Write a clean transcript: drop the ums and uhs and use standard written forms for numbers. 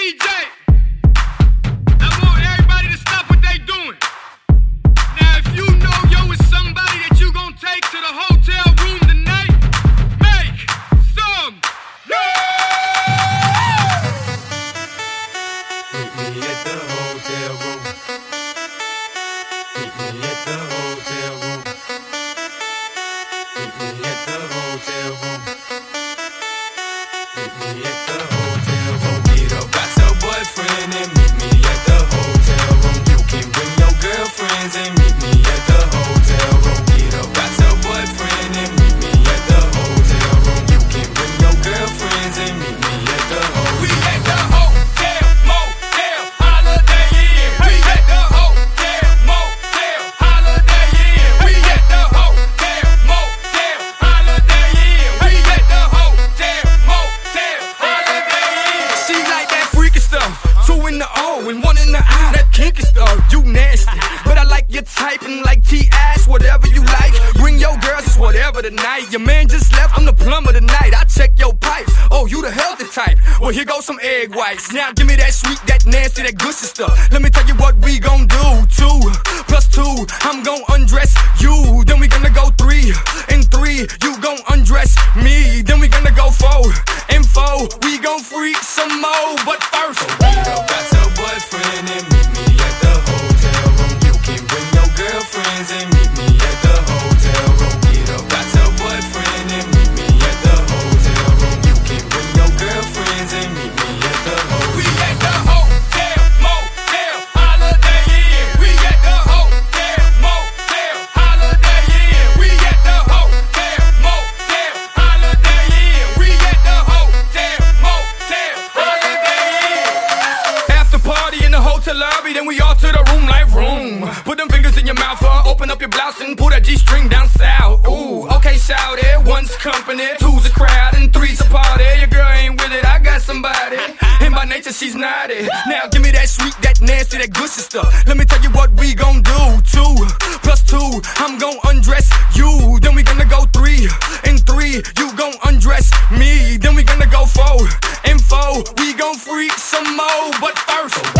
DJ, I want everybody to stop what they doing. Now, if you know yo is somebody that you gon' take to the hotel room tonight, make some noise! Meet me at the hotel room. Meet me at the hotel room. Meet me at the hotel room. Meet me at the hotel room. Get up, got your boyfriend and meet me at the hotel room. You can bring your girlfriends and meet me at the hotel room. Get up, got your boyfriend and meet me at the hotel room. You can bring your girlfriends and meet me at the hotel room. We at the hotel, motel, Holiday Inn. We at the hotel, motel, Holiday Inn. We at the hotel, motel, Holiday Inn. We at the hotel, motel, Holiday Inn. She like that freaky stuff, 2 in the O and 1 in the I. That kinky stuff, you nasty, but I like your type and like T-ass, whatever you like. Bring your girls, it's whatever tonight. Your man just left, I'm the plumber tonight. I check your pipes, oh you the healthy type. Well here goes some egg whites. Now give me that sweet, that nasty, that gushy stuff. Let me tell you what we gon' do. 2 plus 2, I'm gon' undress you. Then we gonna go 3 and 3, you gon' undress me. Then we gonna go 4 and 4, we gon' freak some more. But first, Get up, got your boyfriend and meet me at the hotel room. You can bring your girlfriends and meet me at the hotel room. Get up, got your boyfriend and meet me at the hotel room. You can bring your girlfriends and meet me at the hotel room. We at the hotel, motel, Holiday Inn. We at the hotel, motel, Holiday Inn. We at the hotel, motel, Holiday Inn. We at the hotel, motel, Holiday Inn. after party in the hotel lobby, then we all to the room like room. Put them fingers in your mouth, open up your blouse and pull that G-string down south. Ooh, okay, shout it. 1's company, 2's a crowd, and 3's a party. Your girl ain't with it, I got somebody. And by nature, she's naughty. Now give me that sweet, that nasty, that gushy stuff. Let me tell you what we gon' do. 2 plus 2, I'm gon' undress you. Then we gonna go 3 and 3, you gon' undress me. Then we gonna go 4 and 4, we gon' freak some more. But first,